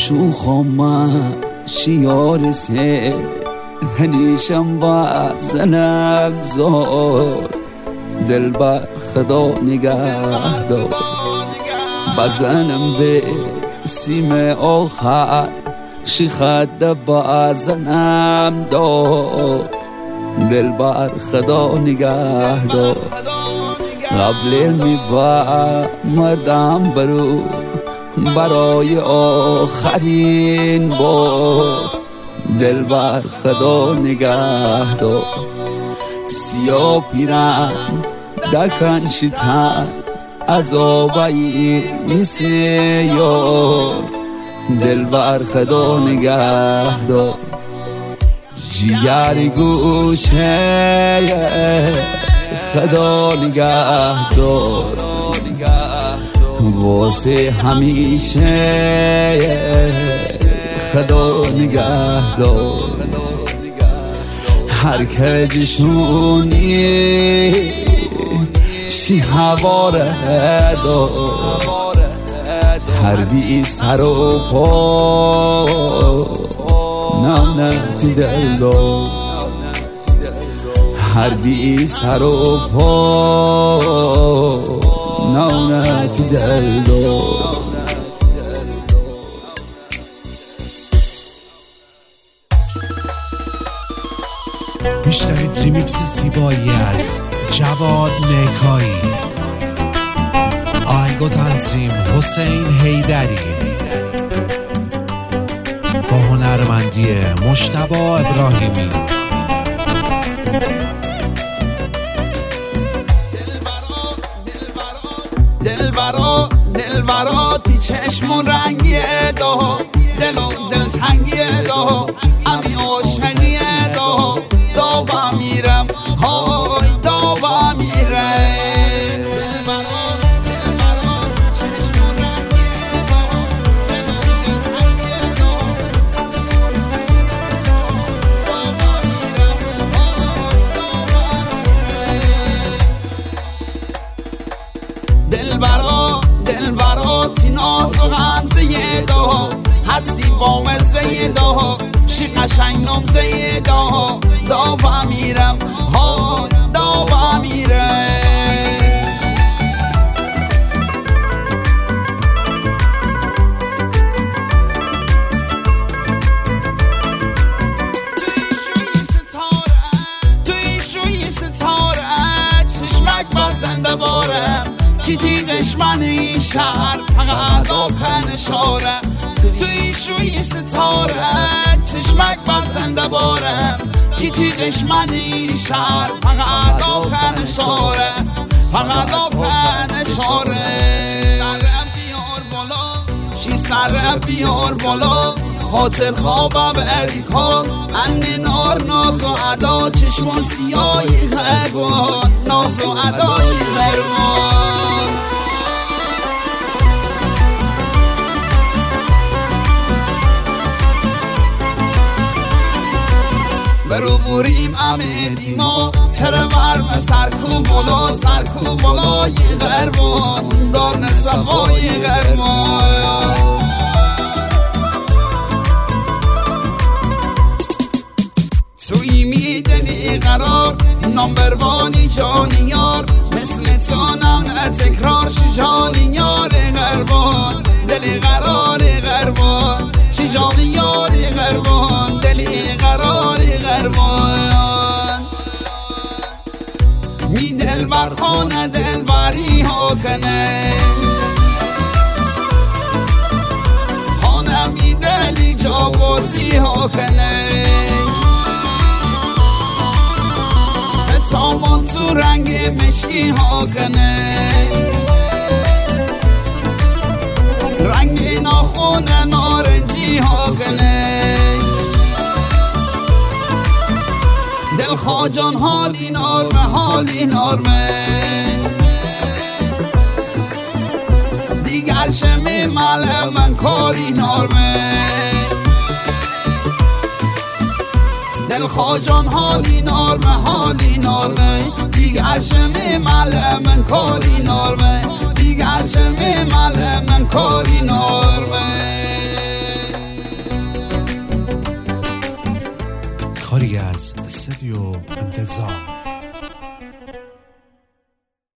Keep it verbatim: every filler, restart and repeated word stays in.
شوخم شیار سه هنیشم و زنم زار دل بر خدا نگه دار بزنم به سیم آخر شیخد بزنم دار دل بر خدا نگه دار قبل می با مردم برو برای آخرین بار دل بر خدا نگه دار سیاه پیرن دکن شیطان عذابایی مثل یار دل بر خدا نگه دار جیگر گوشه خدا نگه دار واسه همیشه خدا نگه دار هر کجشونی شی هواره دار هر بی سر و پا نم نتی دل دار هر بی سر و پا نونت دل دار میشنوید ریمیکس زیبایی از جواد نیکایی، آهنگ و تنظیم حسین حیدری با هنرمندی مجتبی ابراهیمی. دلبرا دلبرا تی چشمون رنگیه دا دل و دل تنگیه دا امی عاشقیه دا دا با میرم های دا با میرم دلبرا دلبرا تی ناز و غمزه دا هستی با مزه دا شی قشنگ نمزه دا دا با میرم ها دا با میرم توی شوی ستاره چشمک بازنده بارم کی دیدش من این شهر فقط آخر نشاره توی شوی ستاره چشمک بزنده بارم کی دیدش من این شهر فقط آخر نشاره فقط آخر نشاره سرم بیار بالا شی سرم بیار بالا خاطر خوابم اری کن اندی نار ناز و عدا چشمان سیاهی غربان ناز و عدای غربان برو بریم امه دیما تره ورم سرکو بالا سرکو بالای غربان دار نصفای غربان توی میدنی قرار نامبروانی جانی یار مثل تو نه تکرار شی جانی یار غربان دلی قرار غربان شی جانی یار غربان دلی قرار غربان می دل بر خانه دل بری ها کنه خانه می دلی جا بازی ها کنه سامان تو رنگ مشکی ها کنه رنگ ناخون نارنجی ها کنه دل خواجان حالی نارمه حالی نارمه دیگر شمی مال من کاری نارمه دل خواجان حالی نارمه حالی نارمه دیگر شمی مال من کاری نارمه دیگر شمی مال من کاری نارمه کاری از استودیو انتظار.